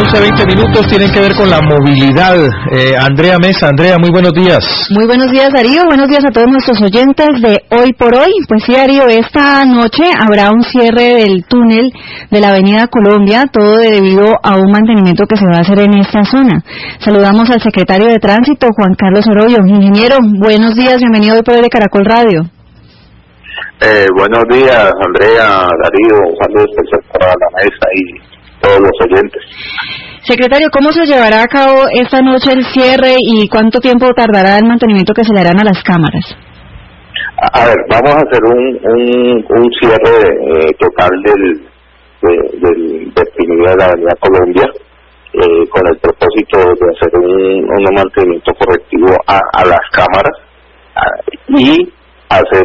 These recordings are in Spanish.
11:20 tienen que ver con la movilidad. Andrea Mesa. Andrea, muy buenos días. Muy buenos días, Darío. Buenos días a todos nuestros oyentes de Hoy por Hoy. Pues sí, Darío, esta noche habrá un cierre del túnel de la Avenida Colombia, todo debido a un mantenimiento que se va a hacer en esta zona. Saludamos al secretario de Tránsito, Juan Carlos Oroyo. Ingeniero, buenos días, bienvenido Hoy por Hoy de Caracol Radio. Buenos días, Andrea, Darío, un saludo especial para la mesa y todos los oyentes. Secretario, ¿cómo se llevará a cabo esta noche el cierre y cuánto tiempo tardará el mantenimiento que se le harán a las cámaras? A ver, vamos a hacer un cierre total del vertido de la Avenida Colombia, con el propósito de hacer un mantenimiento correctivo a las cámaras y hacer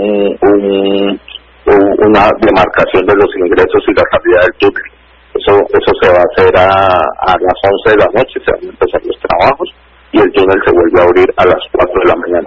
una demarcación de los ingresos y la salida del túnel. Eso se va a hacer a las 11 de la noche, se van a empezar los trabajos y el túnel se vuelve a abrir a las 4 de la mañana.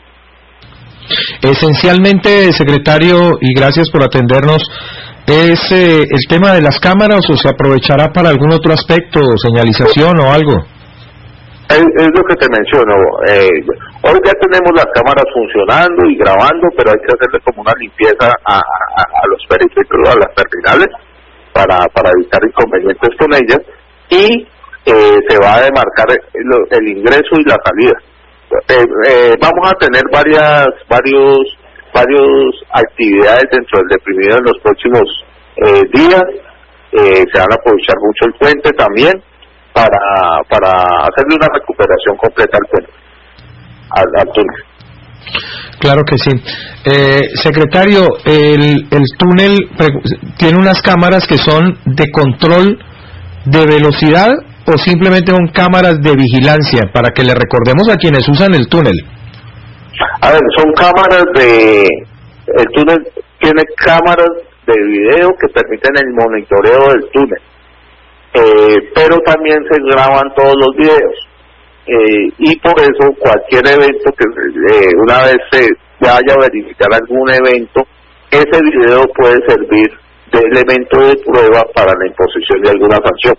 Esencialmente, secretario, y gracias por atendernos, ¿es el tema de las cámaras o se aprovechará para algún otro aspecto, señalización o algo? Es lo que te menciono. Hoy ya tenemos las cámaras funcionando y grabando, pero hay que hacerle como una limpieza a los perímetros, a las terminales, para evitar inconvenientes con ellas, y se va a demarcar el ingreso y la salida. Vamos a tener varias actividades dentro del deprimido en los próximos días. Se van a aprovechar mucho el puente también para hacerle una recuperación completa al puente, al túnel. Claro que sí. Secretario, el túnel tiene unas cámaras que son de control de velocidad o simplemente son cámaras de vigilancia, para que le recordemos a quienes usan el túnel. A ver, son cámaras el túnel tiene cámaras de video que permiten el monitoreo del túnel, pero también se graban todos los videos. Y por eso cualquier evento que una vez se vaya a verificar algún evento, ese video puede servir de elemento de prueba para la imposición de alguna sanción.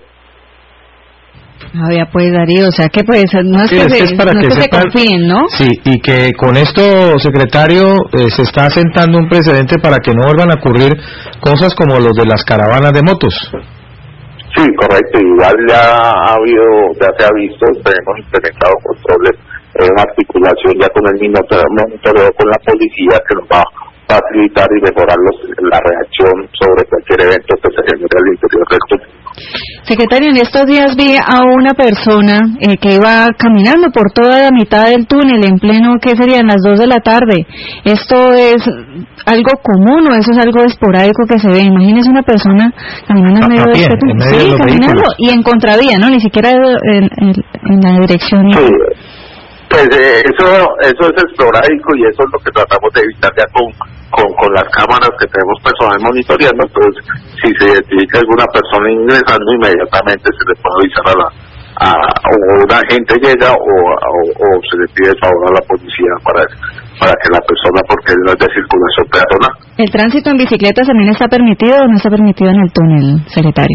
Ya pues, Darío, o sea que pues no es que se confíen, ¿no? Sí, y que con esto, secretario, se está sentando un precedente para que no vuelvan a ocurrir cosas como los de las caravanas de motos. Sí, correcto, igual ya se ha visto, tenemos implementado controles en articulación ya con el monitoreo con la policía, que nos va a facilitar y mejorar la reacción sobre cualquier evento que se genere al interior del túnel. Secretario, en estos días vi a una persona que iba caminando por toda la mitad del túnel en pleno, ¿qué serían? Las 2 de la tarde. ¿Esto es algo común o eso es algo esporádico que se ve? Imagínese una persona caminando en medio de este túnel. Sí, caminando y en contravía, ¿no? Ni siquiera en la dirección. Sí, pues eso es esporádico y eso es lo que tratamos de evitar ya con las cámaras que tenemos personal monitoreando. Entonces, si se identifica alguna persona ingresando, inmediatamente se le puede avisar o un agente llega o se le pide el favor a la policía para que la persona, porque no es de circulación peatonal. ¿El tránsito en bicicletas también está permitido o no está permitido en el túnel, secretario?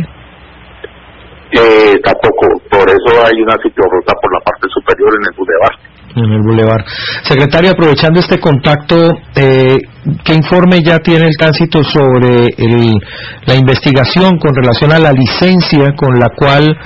Tampoco, por eso hay una ciclorruta por la parte superior en el bulevar. En el bulevar. Secretario, aprovechando este contacto, ¿qué informe ya tiene el tránsito sobre la investigación con relación a la licencia con la cual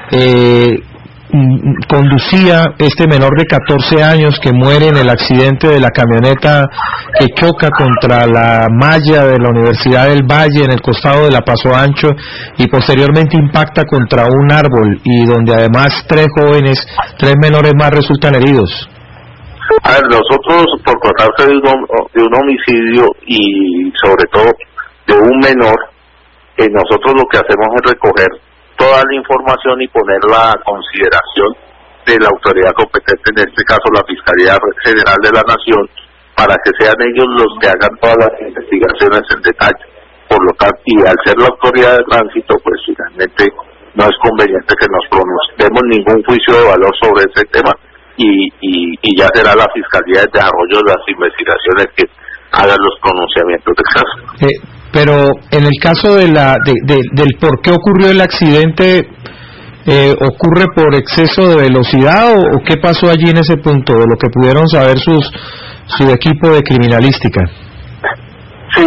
conducía este menor de 14 años que muere en el accidente de la camioneta que choca contra la malla de la Universidad del Valle en el costado de la Paso Ancho y posteriormente impacta contra un árbol, y donde además 3 menores más resultan heridos? A ver, nosotros, por tratarse de un homicidio y sobre todo de un menor, nosotros lo que hacemos es recoger toda la información y ponerla a consideración de la autoridad competente, en este caso la Fiscalía General de la Nación, para que sean ellos los que hagan todas las investigaciones en detalle. Por lo tanto, y al ser la autoridad de tránsito, pues finalmente no es conveniente que nos pronunciemos ningún juicio de valor sobre ese tema, y ya será la Fiscalía de Desarrollo de las investigaciones que hagan los pronunciamientos del caso. Pero en el caso del por qué ocurrió el accidente, ¿Ocurre por exceso de velocidad o qué pasó allí en ese punto, de lo que pudieron saber su equipo de criminalística? Sí,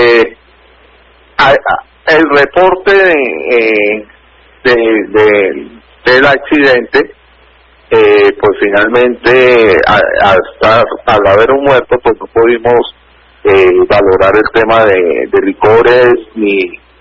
el reporte del accidente, pues finalmente al haber un muerto, pues no pudimos valorar el tema de licores ni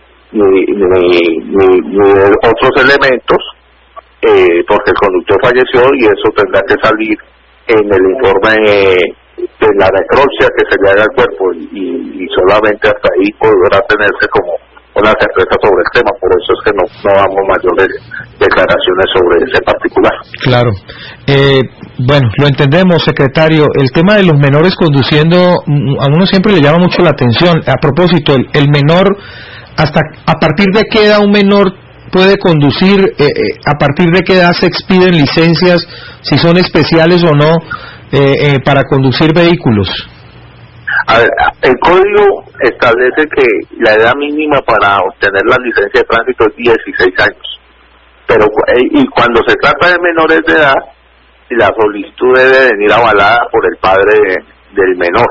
otros elementos, porque el conductor falleció y eso tendrá que salir en el informe de la necropsia que se le haga al cuerpo y solamente hasta ahí podrá tenerse como una certeza sobre el tema. Por eso es que no damos mayores declaraciones sobre ese particular. Claro. Bueno, lo entendemos, secretario. El tema de los menores conduciendo a uno siempre le llama mucho la atención. A propósito, el menor, ¿a partir de qué edad un menor puede conducir? ¿A partir de qué edad se expiden licencias, si son especiales o no, para conducir vehículos? A ver, el código establece que la edad mínima para obtener la licencia de tránsito es 16 años. Pero y cuando se trata de menores de edad, la solicitud debe venir avalada por el padre del menor.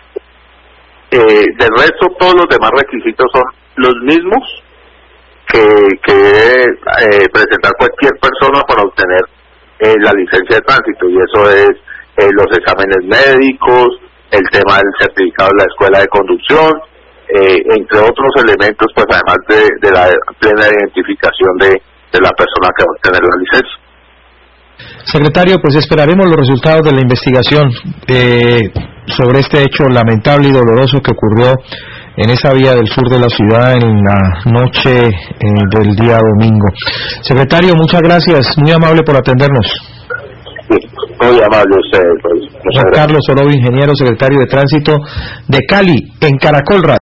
Del resto, todos los demás requisitos son los mismos que debe presentar cualquier persona para obtener la licencia de tránsito, y eso es los exámenes médicos, el tema del certificado de la escuela de conducción, entre otros elementos, pues además de la plena identificación de la persona que va a obtener la licencia. Secretario, pues esperaremos los resultados de la investigación sobre este hecho lamentable y doloroso que ocurrió en esa vía del sur de la ciudad en la noche del día domingo. Secretario, muchas gracias, muy amable por atendernos. Sí, muy amable usted. Pues, Juan Carlos Orobo, ingeniero, secretario de Tránsito de Cali, en Caracol Radio.